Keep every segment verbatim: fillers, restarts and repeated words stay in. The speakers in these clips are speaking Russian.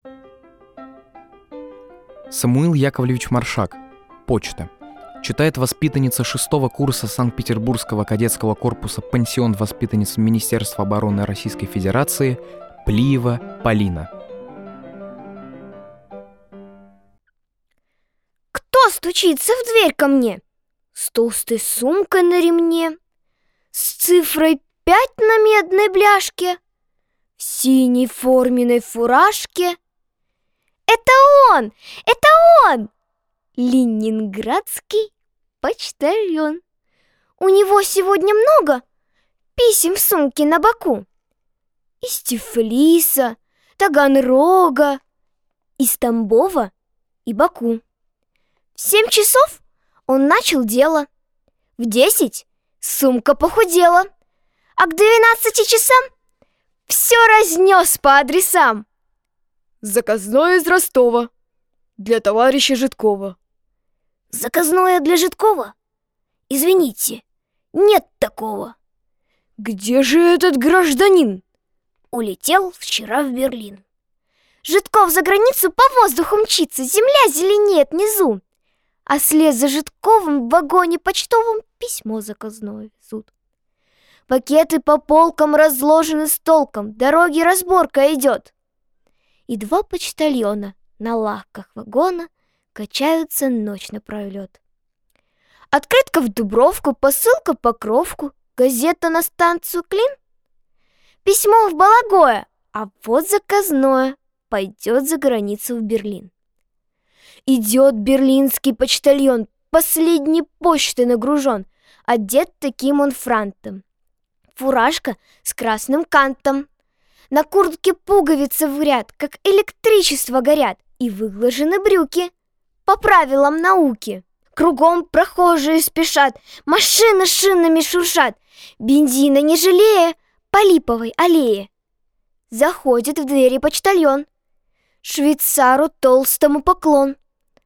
Самуил Яковлевич Маршак. Почта. Читает воспитанница шестого курса Санкт-Петербургского кадетского корпуса пансион воспитанниц Министерства обороны Российской Федерации Плиева Полина. Кто стучится в дверь ко мне? С толстой сумкой на ремне, с цифрой пять на медной бляшке, в синей форменной фуражке. Это он! Это он! Ленинградский почтальон. У него сегодня много писем в сумке на боку. Из Тифлиса, Таганрога, из Тамбова и Баку. В семь часов он начал дело. В десять сумка похудела, а к двенадцати часам все разнес по адресам. Заказное из Ростова для товарища Жидкова. Заказное для Жидкова? Извините, нет такого. Где же этот гражданин? Улетел вчера в Берлин. Жидков за границу по воздуху мчится, земля зеленеет внизу. А вслед за Жидковым в вагоне почтовом письмо заказное везут. Пакеты по полкам разложены с толком, дороги разборка идет. И два почтальона на лавках вагона качаются ночь напролет. Открытка в Дубровку, посылка по Покровку, газета на станцию Клин. Письмо в Балагое, а вот заказное пойдет за границу в Берлин. Идет берлинский почтальон, последней почтой нагружен, одет таким он франтом. Фуражка с красным кантом. На куртке пуговицы в ряд, как электричество горят, и выглажены брюки по правилам науки. Кругом прохожие спешат, машины шинами шуршат, бензина не жалея по липовой аллее. Заходит в двери почтальон, швейцару толстому поклон.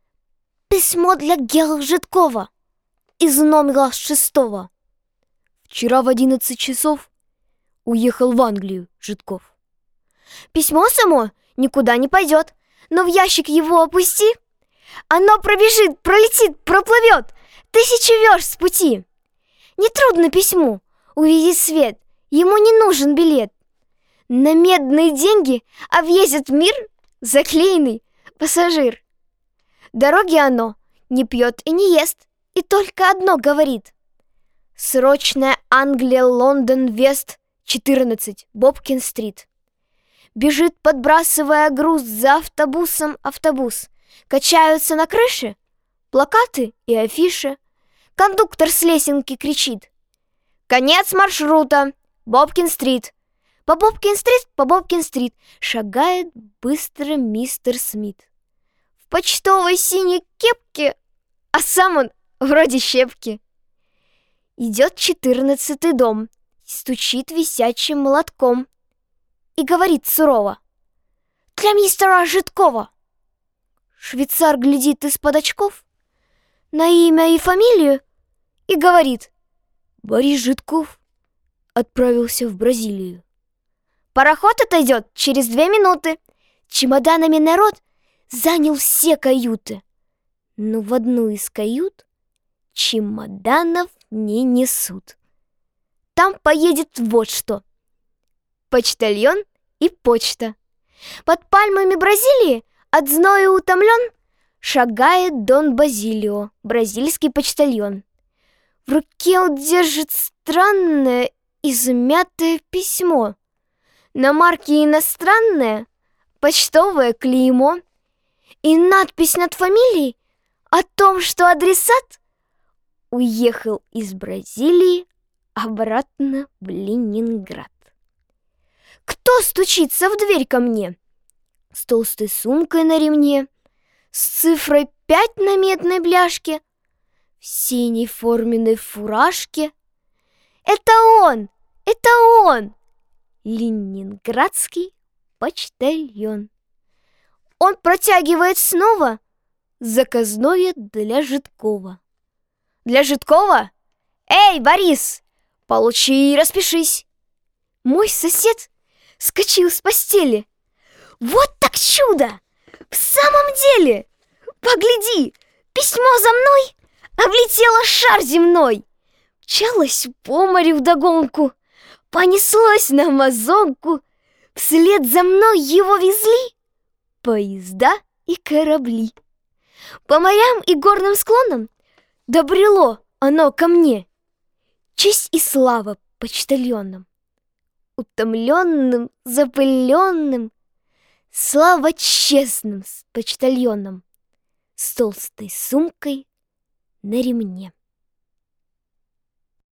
Письмо для гела Жидкова из номера шестого. Вчера в одиннадцать часов уехал в Англию Жидков. Письмо само никуда не пойдет, но в ящик его опусти, оно пробежит, пролетит, проплывет тысячи верст с пути. Нетрудно письму увидеть свет, ему не нужен билет. На медные деньги объездит мир заклеенный пассажир. Дороги оно не пьет и не ест, и только одно говорит: срочная Англия, Лондон, Вест, четырнадцать, Бобкин-стрит. Бежит, подбрасывая груз за автобусом автобус. Качаются на крыше плакаты и афиши. Кондуктор с лесенки кричит: конец маршрута, Бобкин-стрит. По Бобкин-стрит, по Бобкин-стрит шагает быстро мистер Смит. В почтовой синей кепке, а сам он вроде щепки. Идет четырнадцатый дом, стучит висячим молотком и говорит сурово: для мистера Жидкова. Швейцар глядит из-под очков на имя и фамилию и говорит: Борис Жидков отправился в Бразилию. Пароход отойдет через две минуты. Чемоданами народ занял все каюты, но в одну из кают чемоданов не несут. Там поедет вот что: почтальон и почта. Под пальмами Бразилии от зноя утомлен шагает Дон Базилио, бразильский почтальон. В руке он держит странное измятое письмо. На марке иностранное почтовое клеймо и надпись над фамилией о том, что адресат уехал из Бразилии обратно в Ленинград. Кто стучится в дверь ко мне? С толстой сумкой на ремне, с цифрой пять на медной бляшке, в синей форменной фуражке. Это он! Это он! Ленинградский почтальон. Он протягивает снова заказное для Жидкова. Для Жидкова? Эй, Борис, получи и распишись. Мой сосед вскочил с постели. Вот так чудо! чудо! В самом деле! Погляди, письмо за мной облетело шар земной, мчалось по морю вдогонку, понеслось на Амазонку, вслед за мной его везли поезда и корабли. По морям и горным склонам добрело оно ко мне. Честь и слава почтальонам, утомленным, запыленным, слава честным почтальонам с толстой сумкой на ремне.